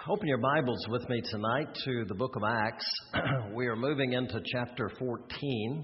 Open your Bibles with me tonight to the book of Acts. We are moving into chapter 14.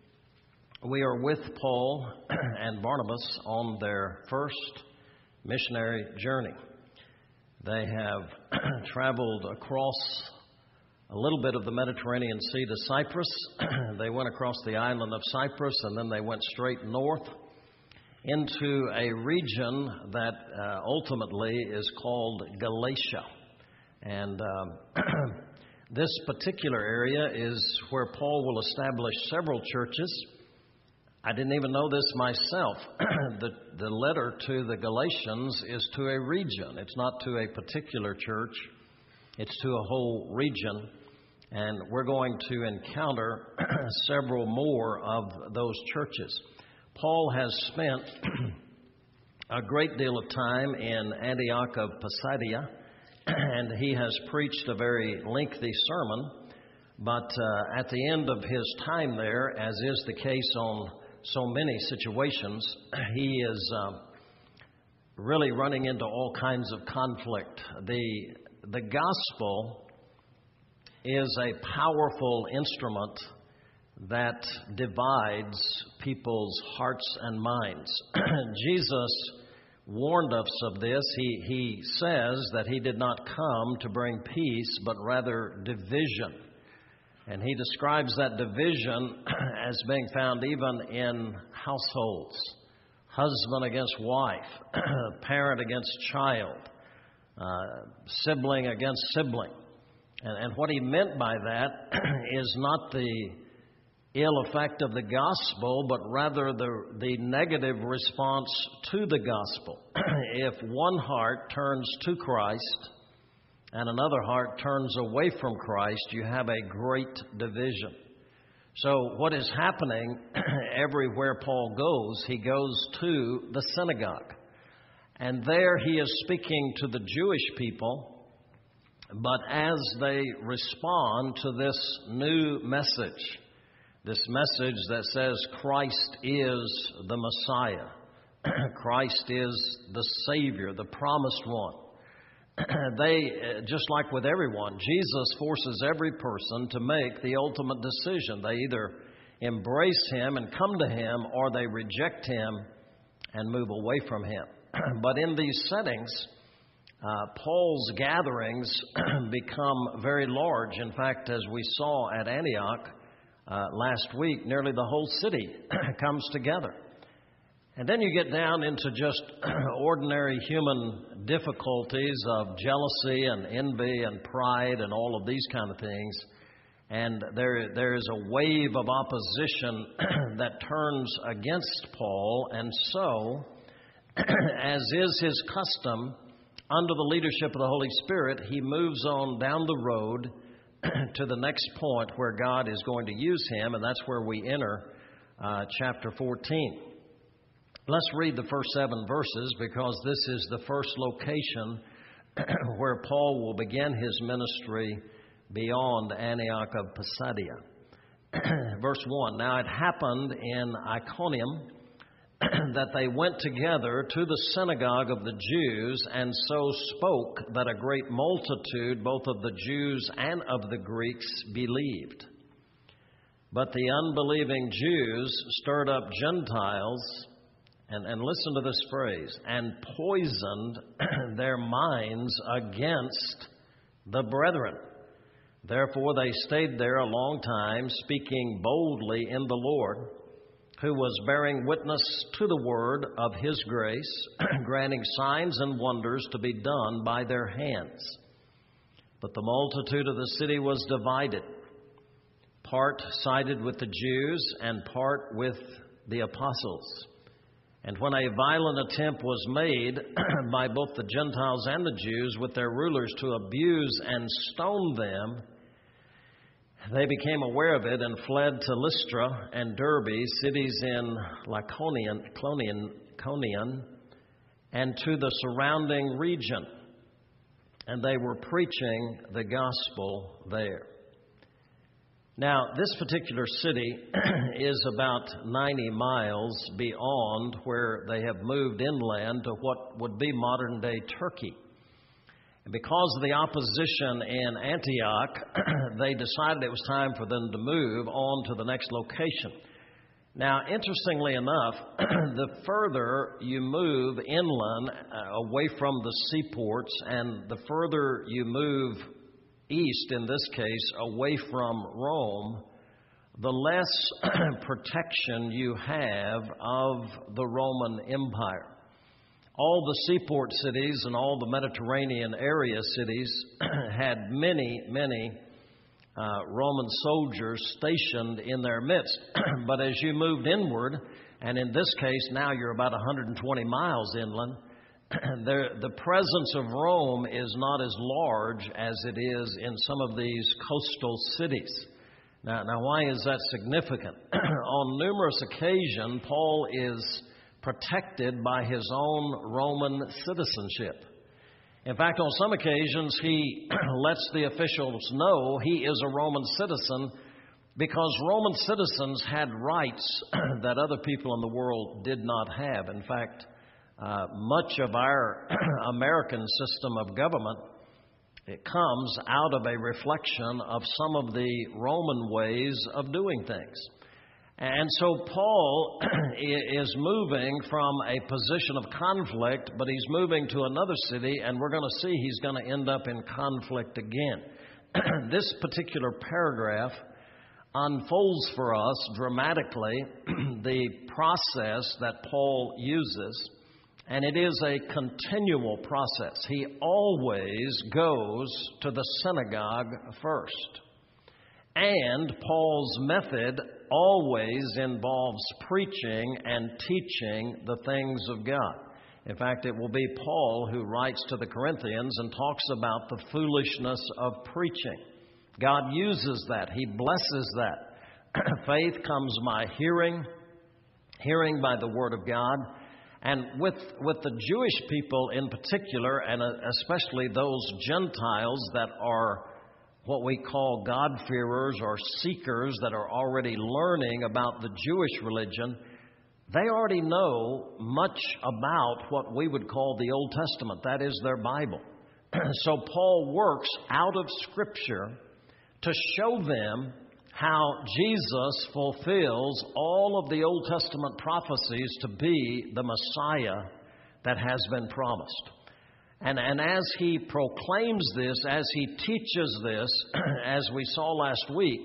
We are with Paul and Barnabas on their first missionary journey. They have traveled across a little bit of the Mediterranean Sea to Cyprus. They went across the island of Cyprus, and then they went straight north into a region that ultimately is called Galatia. And this particular area is where Paul will establish several churches. I didn't even know this myself. The letter to the Galatians is to a region. It's not to a particular church. It's to a whole region. And we're going to encounter several more of those churches. Paul has spent a great deal of time in Antioch of Pisidia, and he has preached a very lengthy sermon. But at the end of his time there, as is the case on so many situations, he is really running into all kinds of conflict. The gospel is a powerful instrument that divides people's hearts and minds. Jesus warned us of this. He says that he did not come to bring peace, but rather division. And he describes that division as being found even in households. Husband against wife, parent against child, sibling against sibling. And what he meant by that is not the ill effect of the gospel, but rather the negative response to the gospel. If one heart turns to Christ and another heart turns away from Christ, you have a great division. So what is happening everywhere Paul goes, he goes to the synagogue. And there he is speaking to the Jewish people, but as they respond to this new message, this message that says Christ is the Messiah, Christ is the Savior, the promised one. They, just like with everyone, Jesus forces every person to make the ultimate decision. They either embrace Him and come to Him, or they reject Him and move away from Him. But in these settings, Paul's gatherings become very large. In fact, as we saw at Antioch, last week, nearly the whole city comes together. And then you get down into just ordinary human difficulties of jealousy and envy and pride and all of these kind of things. And there is a wave of opposition that turns against Paul. And so, as is his custom, under the leadership of the Holy Spirit, he moves on down the road to the next point where God is going to use him, and that's where we enter chapter 14. Let's read the first 7 verses, because this is the first location where Paul will begin his ministry beyond Antioch of Pisidia. Verse 1, Now it happened in Iconium that they went together to the synagogue of the Jews, and so spoke that a great multitude, both of the Jews and of the Greeks, believed. But the unbelieving Jews stirred up Gentiles, and listen to this phrase, and poisoned their minds against the brethren. Therefore they stayed there a long time, speaking boldly in the Lord, who was bearing witness to the word of His grace, granting signs and wonders to be done by their hands. But the multitude of the city was divided. Part sided with the Jews and part with the apostles. And when a violent attempt was made by both the Gentiles and the Jews with their rulers to abuse and stone them, they became aware of it and fled to Lystra and Derbe, cities in Lycaonia, and to the surrounding region. And they were preaching the gospel there. Now, this particular city is about 90 miles beyond where they have moved inland to what would be modern-day Turkey. And because of the opposition in Antioch, they decided it was time for them to move on to the next location. Now, interestingly enough, the further you move inland, away from the seaports, and the further you move east, in this case, away from Rome, the less protection you have of the Roman Empire. All the seaport cities and all the Mediterranean area cities had many Roman soldiers stationed in their midst. But as you moved inward, and in this case now you're about 120 miles inland, the presence of Rome is not as large as it is in some of these coastal cities. Now why is that significant? On numerous occasions, Paul is protected by his own Roman citizenship. In fact, on some occasions, he lets the officials know he is a Roman citizen because Roman citizens had rights that other people in the world did not have. In fact, much of our American system of government, it comes out of a reflection of some of the Roman ways of doing things. And so Paul is moving from a position of conflict, but he's moving to another city, and we're going to see he's going to end up in conflict again. This particular paragraph unfolds for us dramatically the process that Paul uses, and it is a continual process. He always goes to the synagogue first. And Paul's method always involves preaching and teaching the things of God. In fact, it will be Paul who writes to the Corinthians and talks about the foolishness of preaching. God uses that. He blesses that. Faith comes by hearing, hearing by the Word of God. And with the Jewish people in particular, and especially those Gentiles that are what we call God-fearers or seekers that are already learning about the Jewish religion, they already know much about what we would call the Old Testament. That is their Bible. So Paul works out of Scripture to show them how Jesus fulfills all of the Old Testament prophecies to be the Messiah that has been promised. And as he proclaims this, as he teaches this, as we saw last week,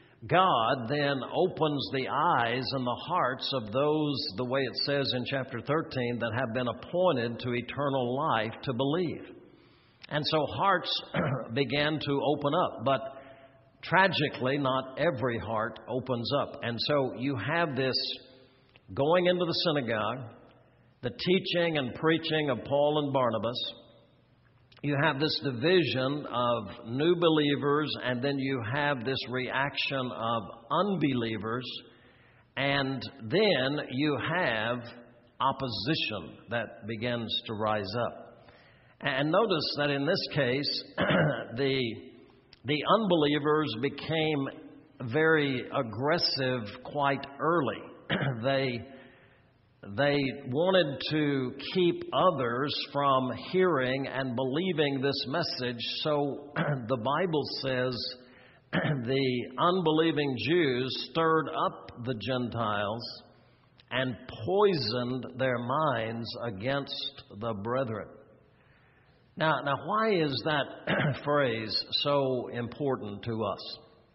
God then opens the eyes and the hearts of those, the way it says in chapter 13, that have been appointed to eternal life to believe. And so hearts began to open up, but tragically, not every heart opens up. And so you have this going into the synagogue, the teaching and preaching of Paul and Barnabas. You have this division of new believers, and then you have this reaction of unbelievers, and then you have opposition that begins to rise up. And notice that in this case, the unbelievers became very aggressive quite early. They wanted to keep others from hearing and believing this message, so the Bible says the unbelieving Jews stirred up the Gentiles and poisoned their minds against the brethren. Now, why is that phrase so important to us?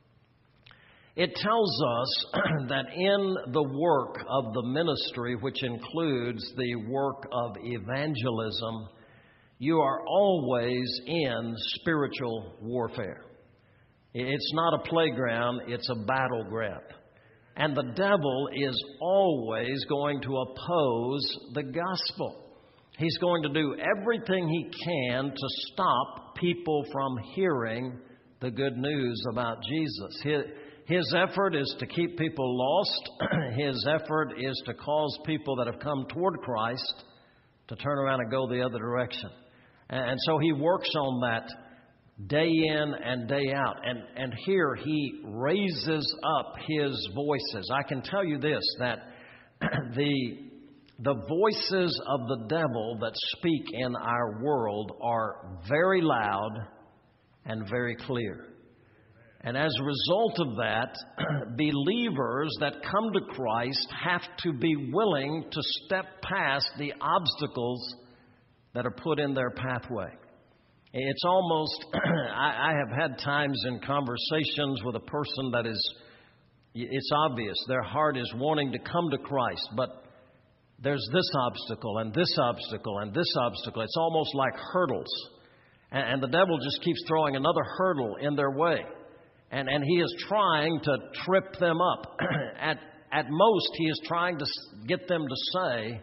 It tells us that in the work of the ministry, which includes the work of evangelism, you are always in spiritual warfare. It's not a playground, it's a battleground. And the devil is always going to oppose the gospel. He's going to do everything he can to stop people from hearing the good news about Jesus. His effort is to keep people lost. His effort is to cause people that have come toward Christ to turn around and go the other direction. And so he works on that day in and day out. And here he raises up his voices. I can tell you this, that The voices of the devil that speak in our world are very loud and very clear. And as a result of that, believers that come to Christ have to be willing to step past the obstacles that are put in their pathway. It's almost, I have had times in conversations with a person that it's obvious their heart is wanting to come to Christ, but there's this obstacle and this obstacle and this obstacle. It's almost like hurdles. And the devil just keeps throwing another hurdle in their way. And he is trying to trip them up. At most, he is trying to get them to say,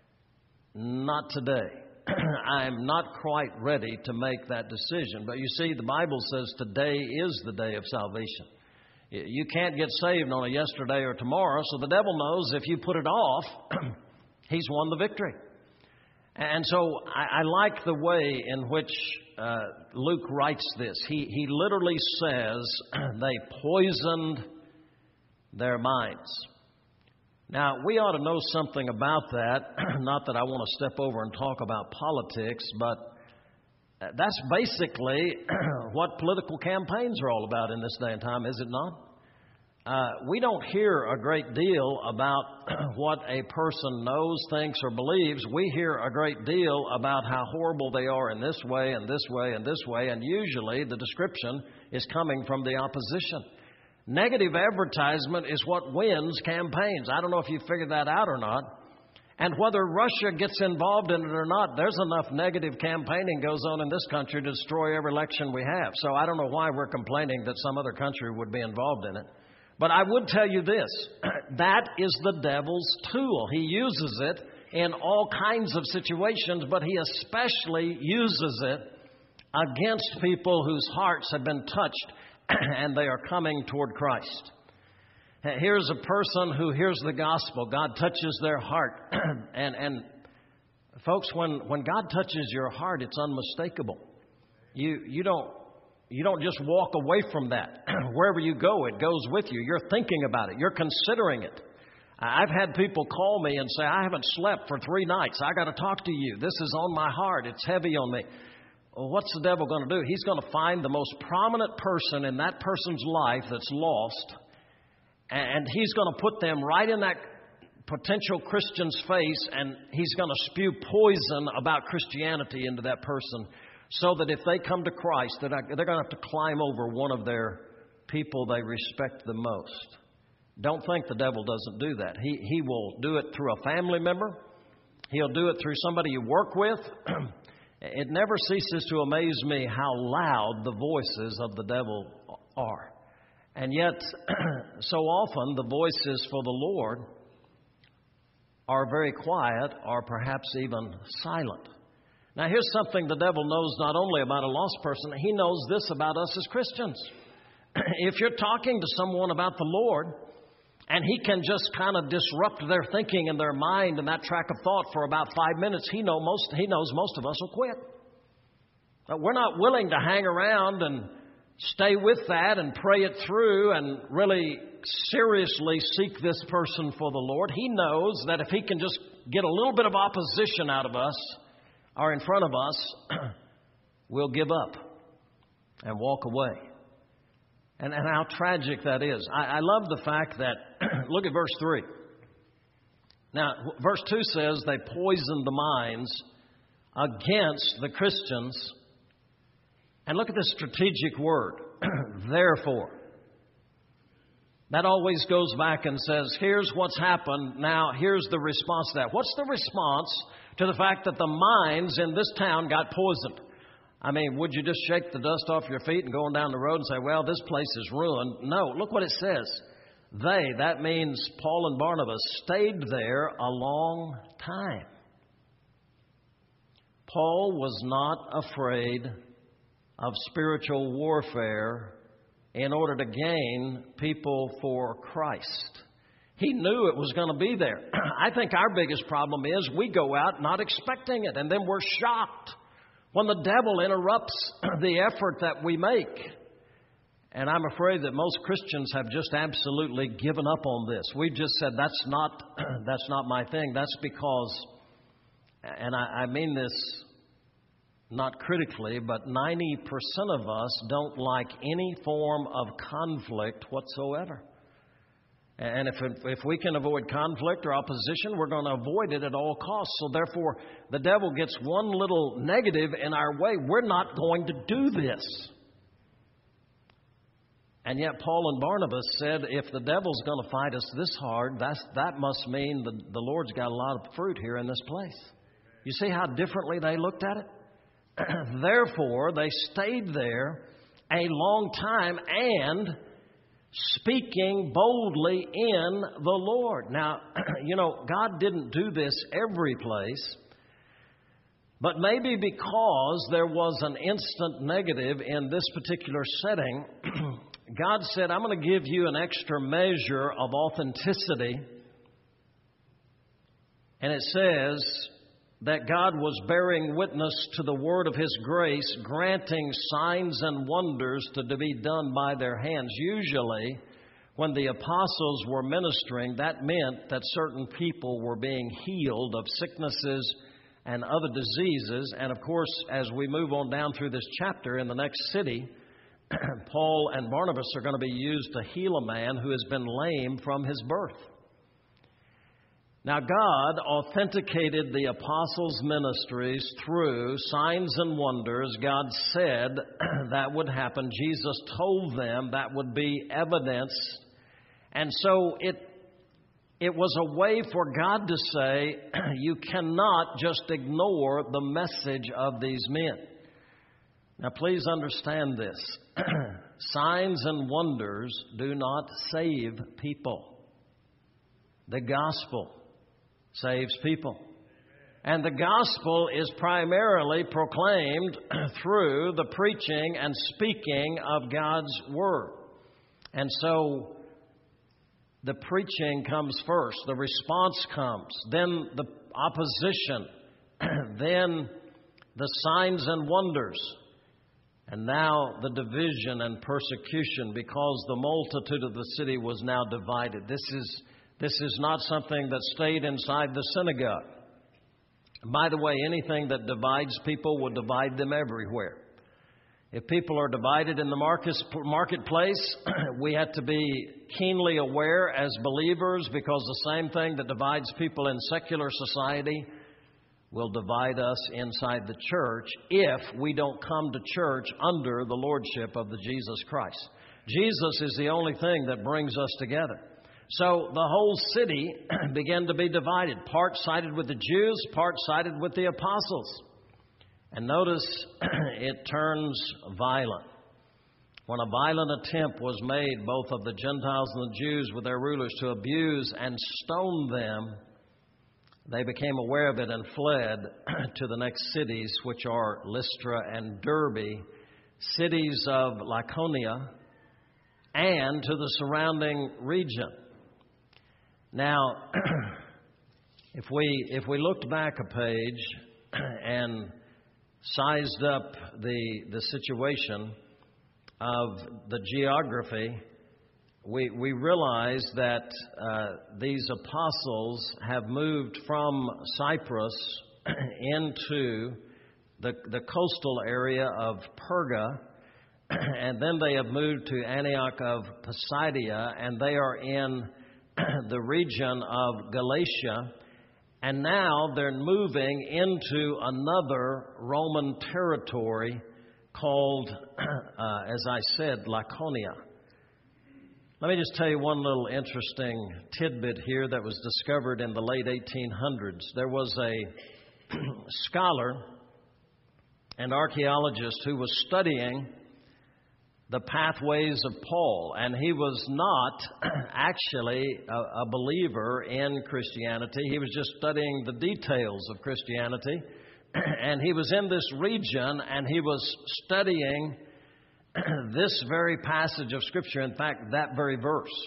not today. I'm not quite ready to make that decision. But you see, the Bible says today is the day of salvation. You can't get saved on a yesterday or tomorrow, so the devil knows if you put it off, he's won the victory. And so I like the way in which Luke writes this. He literally says they poisoned their minds. Now, we ought to know something about that. Not that I want to step over and talk about politics, but that's basically what political campaigns are all about in this day and time, is it not? We don't hear a great deal about what a person knows, thinks, or believes. We hear a great deal about how horrible they are in this way and this way and this way, and usually the description is coming from the opposition. Negative advertisement is what wins campaigns. I don't know if you figured that out or not. And whether Russia gets involved in it or not, there's enough negative campaigning goes on in this country to destroy every election we have. So I don't know why we're complaining that some other country would be involved in it. But I would tell you this, that is the devil's tool. He uses it in all kinds of situations, but he especially uses it against people whose hearts have been touched and they are coming toward Christ. Here's a person who hears the gospel. God touches their heart. And folks, when God touches your heart, it's unmistakable. You don't just walk away from that. Wherever you go, it goes with you. You're thinking about it. You're considering it. I've had people call me and say, I haven't slept for 3 nights. I got to talk to you. This is on my heart. It's heavy on me. Well, what's the devil going to do? He's going to find the most prominent person in that person's life that's lost, and he's going to put them right in that potential Christian's face, and he's going to spew poison about Christianity into that person so that if they come to Christ, they're going to have to climb over one of their people they respect the most. Don't think the devil doesn't do that. He will do it through a family member. He'll do it through somebody you work with. It never ceases to amaze me how loud the voices of the devil are. And yet, so often, the voices for the Lord are very quiet or perhaps even silent. Now, here's something the devil knows not only about a lost person, he knows this about us as Christians. If you're talking to someone about the Lord, and he can just kind of disrupt their thinking and their mind and that track of thought for about 5 minutes, he knows most of us will quit. But we're not willing to hang around and stay with that and pray it through and really seriously seek this person for the Lord. He knows that if he can just get a little bit of opposition out of us or in front of us, we'll give up and walk away. And how tragic that is. I love the fact that, look at verse 3. Now, verse 2 says they poisoned the minds against the Christians. And look at this strategic word, therefore. That always goes back and says, here's what's happened. Now, here's the response to that. What's the response to the fact that the minds in this town got poisoned? I mean, would you just shake the dust off your feet and go on down the road and say, well, this place is ruined? No, look what it says. That means Paul and Barnabas, stayed there a long time. Paul was not afraid of spiritual warfare in order to gain people for Christ. He knew it was going to be there. I think our biggest problem is we go out not expecting it, and then we're shocked when the devil interrupts the effort that we make. And I'm afraid that most Christians have just absolutely given up on this. We've just said, that's not my thing. That's because, and I mean this not critically, but 90% of us don't like any form of conflict whatsoever. And if we can avoid conflict or opposition, we're going to avoid it at all costs. So therefore, the devil gets one little negative in our way. We're not going to do this. And yet Paul and Barnabas said, if the devil's going to fight us this hard, that must mean the Lord's got a lot of fruit here in this place. You see how differently they looked at it? Therefore, they stayed there a long time and speaking boldly in the Lord. Now, God didn't do this every place, but maybe because there was an instant negative in this particular setting, God said, I'm going to give you an extra measure of authenticity. And it says that God was bearing witness to the word of His grace, granting signs and wonders to be done by their hands. Usually, when the apostles were ministering, that meant that certain people were being healed of sicknesses and other diseases. And of course, as we move on down through this chapter in the next city, Paul and Barnabas are going to be used to heal a man who has been lame from his birth. Now, God authenticated the apostles' ministries through signs and wonders. God said that would happen. Jesus told them that would be evidence. And so it was a way for God to say, you cannot just ignore the message of these men. Now, please understand this. Signs and wonders do not save people. The gospel saves people. And the gospel is primarily proclaimed through the preaching and speaking of God's word. And so the preaching comes first, the response comes, then the opposition, then the signs and wonders, and now the division and persecution, because the multitude of the city was now divided. This is not something that stayed inside the synagogue. By the way, anything that divides people will divide them everywhere. If people are divided in the marketplace, we have to be keenly aware as believers, because the same thing that divides people in secular society will divide us inside the church if we don't come to church under the lordship of the Jesus Christ. Jesus is the only thing that brings us together. So the whole city began to be divided. Part sided with the Jews, part sided with the apostles. And notice it turns violent. When a violent attempt was made, both of the Gentiles and the Jews with their rulers, to abuse and stone them, they became aware of it and fled to the next cities, which are Lystra and Derbe, cities of Lycaonia, and to the surrounding region. Now, if we looked back a page and sized up the situation of the geography, we realize that these apostles have moved from Cyprus into the coastal area of Perga, and then they have moved to Antioch of Pisidia, and they are in the region of Galatia, and now they're moving into another Roman territory called, as I said, Lycaonia. Let me just tell you one little interesting tidbit here that was discovered in the late 1800s. There was a scholar and archaeologist who was studying the pathways of Paul, and he was not actually a believer in Christianity. He was just studying the details of Christianity, and he was in this region, and he was studying this very passage of Scripture, in fact, that very verse.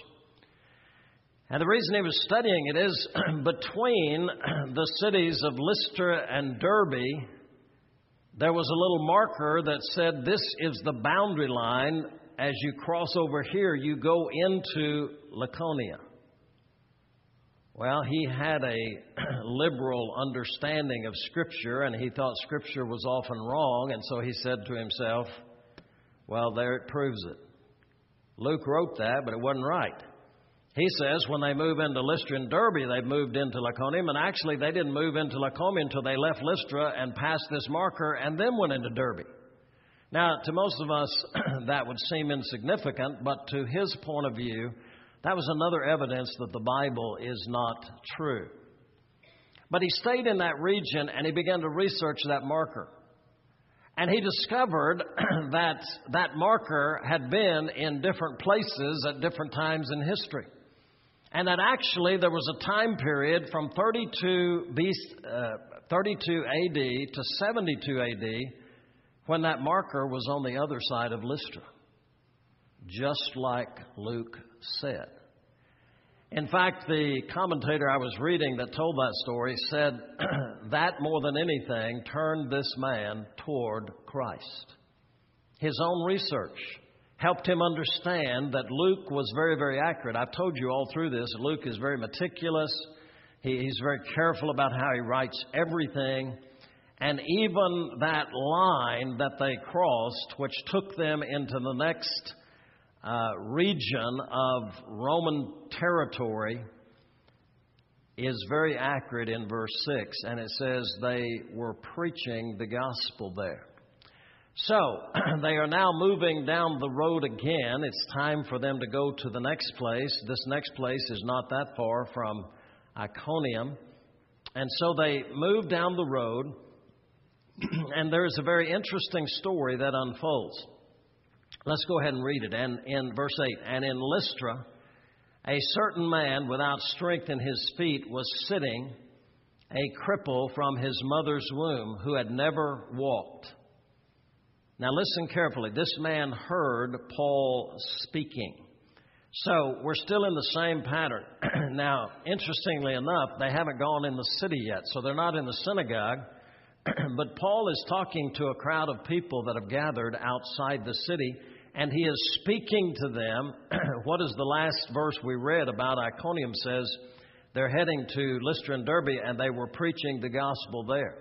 And the reason he was studying it is between the cities of Lystra and Derbe, there was a little marker that said this is the boundary line as you cross over here, you go into Laconia. Well, he had a liberal understanding of Scripture, and he thought Scripture was often wrong, and so he said to himself, well, there it proves it. Luke wrote that, but it wasn't right. He says when they move into Lystra and Derbe, they've moved into Lyconium, and actually they didn't move into Lyconium until they left Lystra and passed this marker and then went into Derbe. Now, to most of us, that would seem insignificant, but to his point of view, that was another evidence that the Bible is not true. But he stayed in that region and he began to research that marker. And he discovered that that marker had been in different places at different times in history. And that actually there was a time period from 32 AD to 72 AD when that marker was on the other side of Lystra, just like Luke said. In fact, the commentator I was reading that told that story said that more than anything turned this man toward Christ. His own research helped him understand that Luke was very, very accurate. I've told you all through this, Luke is very meticulous. He's very careful about how he writes everything. And even that line that they crossed, which took them into the next region of Roman territory, is very accurate in verse 6. And it says they were preaching the gospel there. So they are now moving down the road again. It's time for them to go to the next place. This next place is not that far from Iconium. And so they move down the road. And there's a very interesting story that unfolds. Let's go ahead and read it. And in verse 8, and in Lystra, a certain man without strength in his feet was sitting, a cripple from his mother's womb, who had never walked. Now listen carefully. This man heard Paul speaking. So we're still in the same pattern. Now, interestingly enough, they haven't gone in the city yet, so they're not in the synagogue. But Paul is talking to a crowd of people that have gathered outside the city, and he is speaking to them. What is the last verse we read about Iconium says? They're heading to Lystra and Derbe, and they were preaching the gospel there.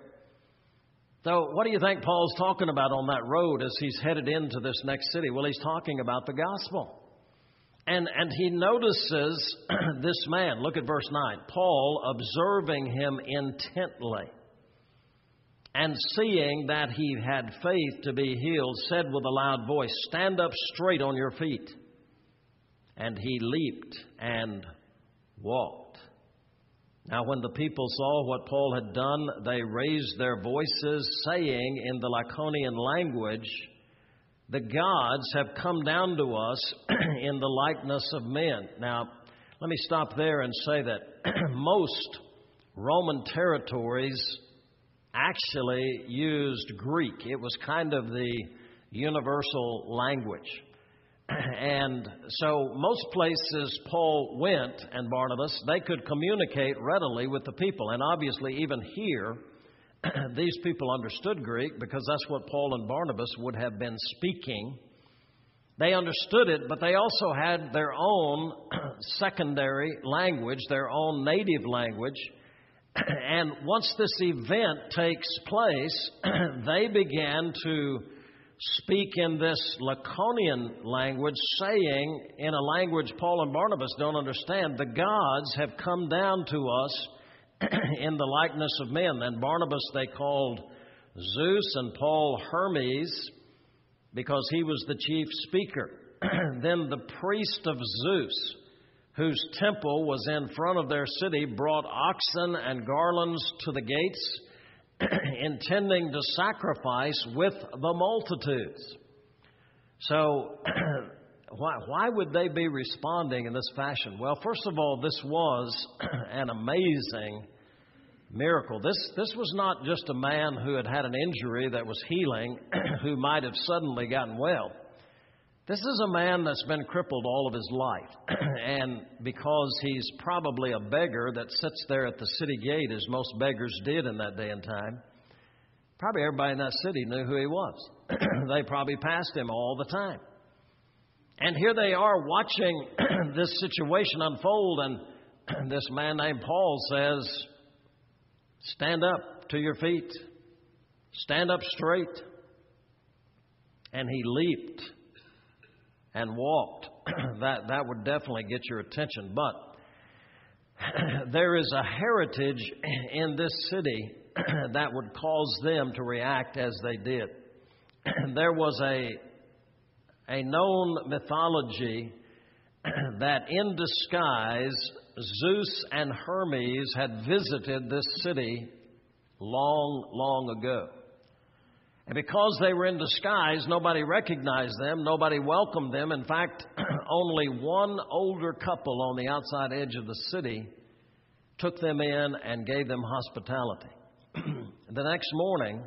So what do you think Paul's talking about on that road as he's headed into this next city? Well, he's talking about the gospel. And he notices this man. Look at verse 9. Paul, observing him intently, and seeing that he had faith to be healed, said with a loud voice, stand up straight on your feet. And he leaped and walked. Now when the people saw what Paul had done, they raised their voices, saying in the Lycaonian language, the gods have come down to us in the likeness of men. Now, let me stop there and say that most Roman territories actually used Greek. It was kind of the universal language. And so most places Paul went, and Barnabas, they could communicate readily with the people. And obviously even here, these people understood Greek because that's what Paul and Barnabas would have been speaking. They understood it, but they also had their own secondary language, their own native language. And once this event takes place, they began to speak in this Lycaonian language, saying in a language Paul and Barnabas don't understand, the gods have come down to us in the likeness of men. And Barnabas they called Zeus, and Paul Hermes, because he was the chief speaker. Then the priest of Zeus, whose temple was in front of their city, brought oxen and garlands to the gates, intending to sacrifice with the multitudes. So, why would they be responding in this fashion? Well, first of all, this was an amazing miracle. This was not just a man who had had an injury that was healing, who might have suddenly gotten well. This is a man that's been crippled all of his life. And because he's probably a beggar that sits there at the city gate, as most beggars did in that day and time, probably everybody in that city knew who he was. They probably passed him all the time. And here they are watching this situation unfold, and this man named Paul says, stand up to your feet. Stand up straight. And he leaped and walked. That would definitely get your attention. But there is a heritage in this city that would cause them to react as they did. There was a known mythology that in disguise Zeus and Hermes had visited this city long, long ago. And because they were in disguise, nobody recognized them, nobody welcomed them. In fact, only one older couple on the outside edge of the city took them in and gave them hospitality. The next morning,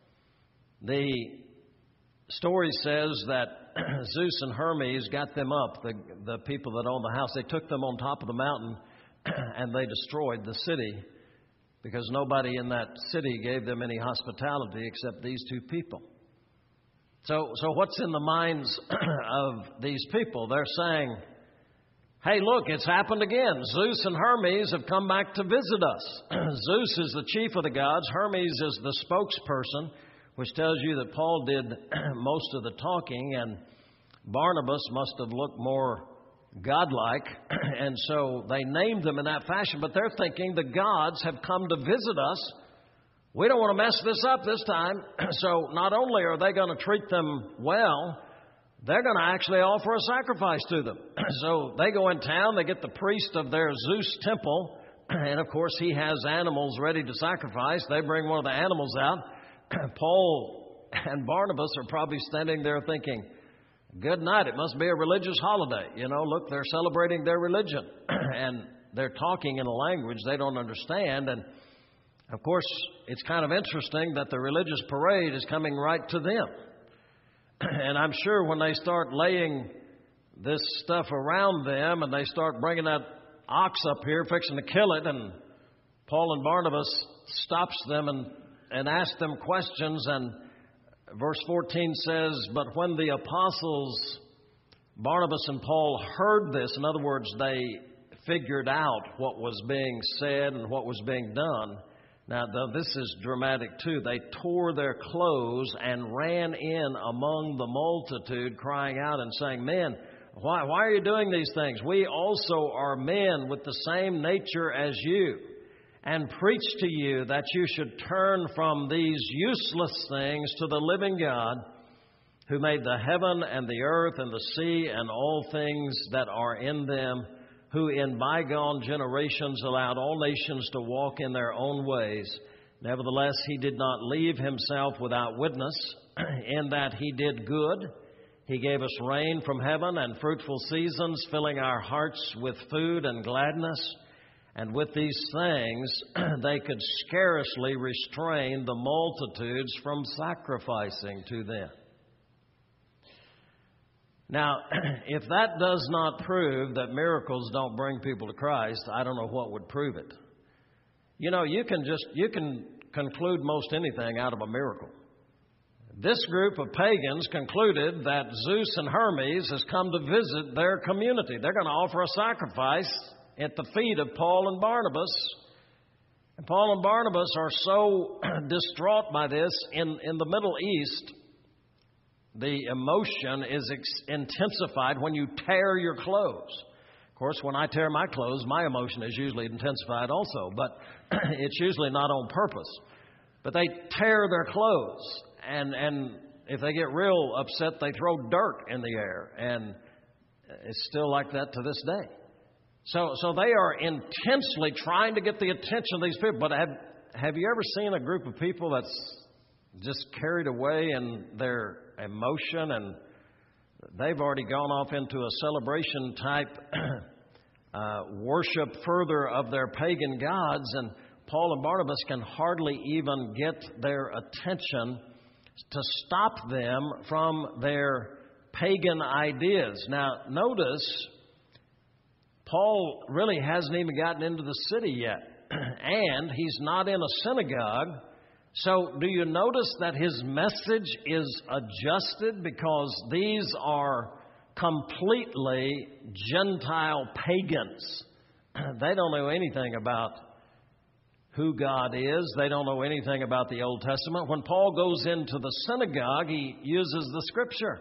the story says that Zeus and Hermes got them up, the people that owned the house. They took them on top of the mountain and they destroyed the city because nobody in that city gave them any hospitality except these two people. So what's in the minds of these people? They're saying, hey, look, it's happened again. Zeus and Hermes have come back to visit us. Zeus is the chief of the gods. Hermes is the spokesperson, which tells you that Paul did most of the talking, and Barnabas must have looked more godlike, and so they named them in that fashion. But they're thinking the gods have come to visit us. We don't want to mess this up this time. So not only are they going to treat them well, they're going to actually offer a sacrifice to them. So they go in town, they get the priest of their Zeus temple, and of course he has animals ready to sacrifice. They bring one of the animals out. Paul and Barnabas are probably standing there thinking, good night, it must be a religious holiday. You know, look, they're celebrating their religion. And they're talking in a language they don't understand. And, of course, it's kind of interesting that the religious parade is coming right to them. And I'm sure when they start laying this stuff around them and they start bringing that ox up here, fixing to kill it, and Paul and Barnabas stops them and asks them questions, and verse 14 says, but when the apostles Barnabas and Paul heard this, in other words, they figured out what was being said and what was being done. Now, this is dramatic too. They tore their clothes and ran in among the multitude, crying out and saying, men, why are you doing these things? We also are men with the same nature as you, and preach to you that you should turn from these useless things to the living God, who made the heaven and the earth and the sea and all things that are in them, who in bygone generations allowed all nations to walk in their own ways. Nevertheless, he did not leave himself without witness, in that he did good. He gave us rain from heaven and fruitful seasons, filling our hearts with food and gladness. And with these things, they could scarcely restrain the multitudes from sacrificing to them. Now, if that does not prove that miracles don't bring people to Christ, I don't know what would prove it. You know, you can conclude most anything out of a miracle. This group of pagans concluded that Zeus and Hermes has come to visit their community. They're going to offer a sacrifice at the feet of Paul and Barnabas. And Paul and Barnabas are so distraught by this. In the Middle East, the emotion is intensified when you tear your clothes. Of course, when I tear my clothes, my emotion is usually intensified also, but it's usually not on purpose. But they tear their clothes, and if they get real upset, they throw dirt in the air, and it's still like that to this day. So they are intensely trying to get the attention of these people. But have you ever seen a group of people that's just carried away in their emotion, and they've already gone off into a celebration type worship further of their pagan gods, and Paul and Barnabas can hardly even get their attention to stop them from their pagan ideas. Now, notice, Paul really hasn't even gotten into the city yet, and he's not in a synagogue. So do you notice that his message is adjusted because these are completely Gentile pagans. They don't know anything about who God is. They don't know anything about the Old Testament. When Paul goes into the synagogue, he uses the Scripture.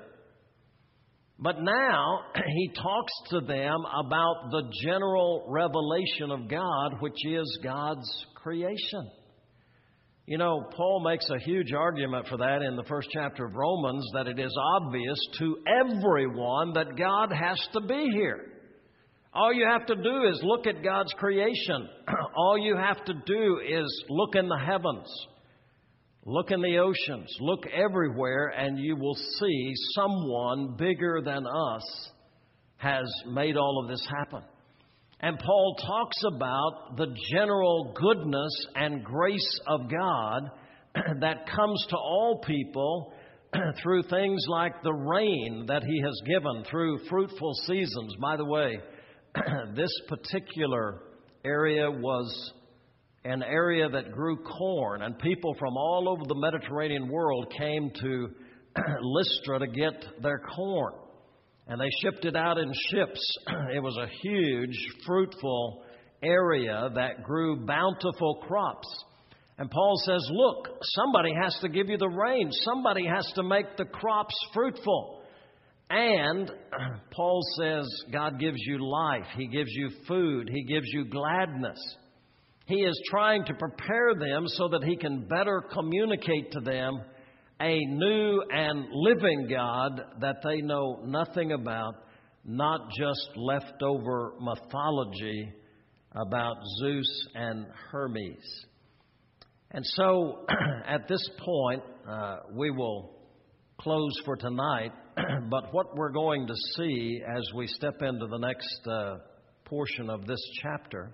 But now he talks to them about the general revelation of God, which is God's creation. You know, Paul makes a huge argument for that in the first chapter of Romans, that it is obvious to everyone that God has to be here. All you have to do is look at God's creation. All you have to do is look in the heavens, look in the oceans, look everywhere, and you will see someone bigger than us has made all of this happen. And Paul talks about the general goodness and grace of God that comes to all people through things like the rain that He has given, through fruitful seasons. By the way, this particular area was an area that grew corn, and people from all over the Mediterranean world came to Lystra to get their corn. And they shipped it out in ships. It was a huge, fruitful area that grew bountiful crops. And Paul says, look, somebody has to give you the rain. Somebody has to make the crops fruitful. And Paul says God gives you life. He gives you food. He gives you gladness. He is trying to prepare them so that He can better communicate to them a new and living God that they know nothing about, not just leftover mythology about Zeus and Hermes. And so at this point, we will close for tonight, but what we're going to see as we step into the next portion of this chapter,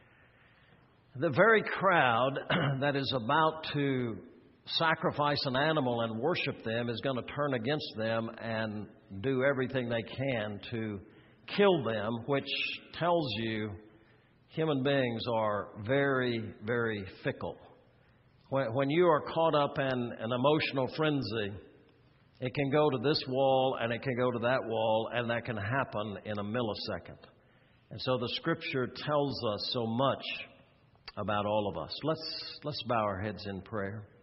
the very crowd that is about to sacrifice an animal and worship them is going to turn against them and do everything they can to kill them, which tells you human beings are very, very fickle. When you are caught up in an emotional frenzy, it can go to this wall and it can go to that wall, and that can happen in a millisecond. And so the Scripture tells us so much about all of us. Let's bow our heads in prayer.